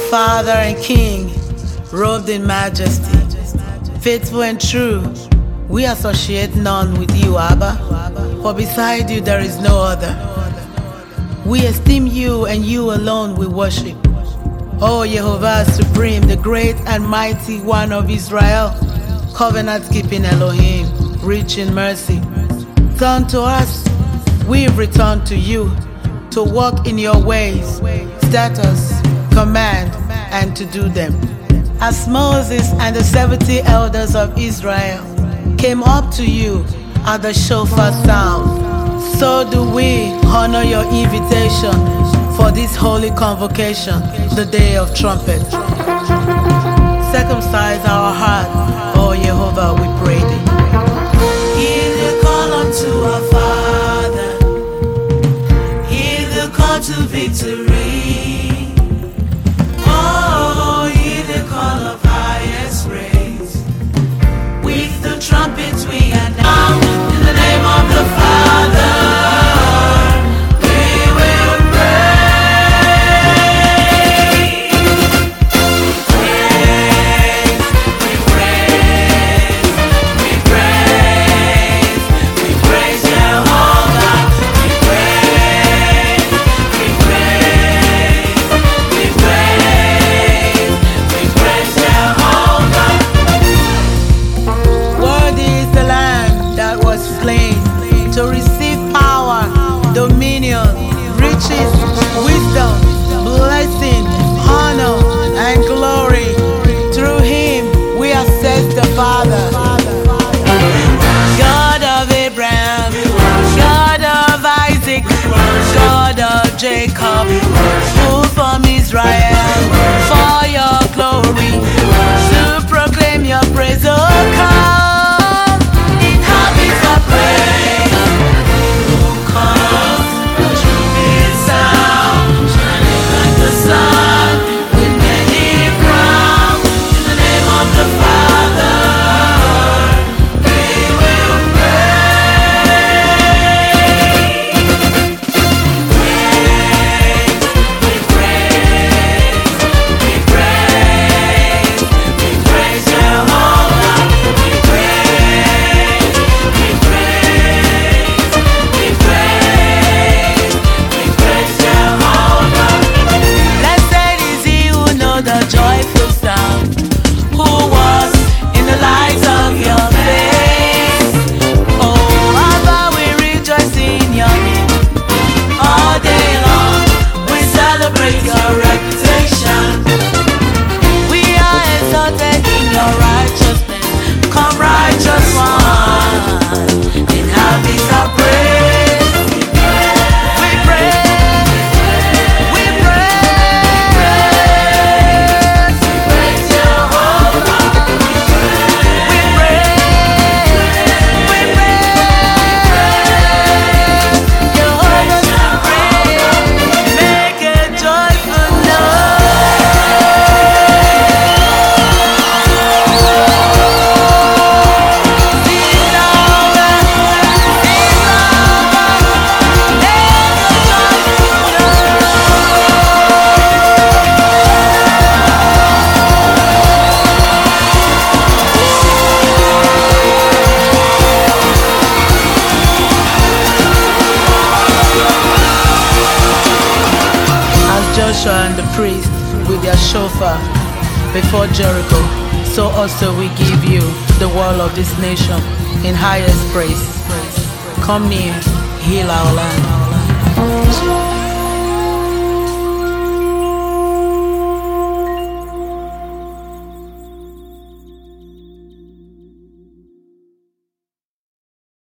Father and King, robed in majesty, faithful and true, we associate none with you, Abba, for beside you there is no other. We esteem you and you alone we worship. O Jehovah Supreme, the great and mighty one of Israel, covenant-keeping Elohim, rich in mercy. Turn to us, we've returned to you, to walk in your ways, status, command, and to do them. As Moses and the 70 elders of Israel came up to you at the shofar sound, so do we honor your invitation for this holy convocation, the day of trumpet. Circumcise our heart, O Jehovah, we pray thee. Hear the call unto our Father, hear the call to victory. Oh, hear the call of highest praise. With the trumpets we announce, in the name of the Father, we will praise. Praise, we praise, we praise, we praise Jehovah. We praise, we praise, we praise, we praise Jehovah. Worthy is the Lamb that was slain to receive power, dominion, riches, wisdom, blessing, honor, and glory. Through him we access the Father. God of Abraham, God of Isaac, God of Jacob, who from Israel, for your glory, to proclaim your praise, oh come, inhabit our praise. Who comes, the trumpet sound, shining like the sun, with many crowns. In the name of the Father, we will praise. We praise, we praise, we praise Jehovah. We praise, we praise, we praise, we praise Jehovah. Blessed is he who knows the joyful sound, who was in the light of your face. Oh, Abba, we rejoice in your name. All day long, we celebrate your reputation. We are exalted in your righteousness. Come, righteous one, inhabit our praise. We praise, we praise, Praise Jehovah. we praise, we praise. Jehovah's praise, make a joyful As Joshua and the priest with their shofar before Jericho, so also we give you, the wall of this nation, in highest praise. Come near, heal our land.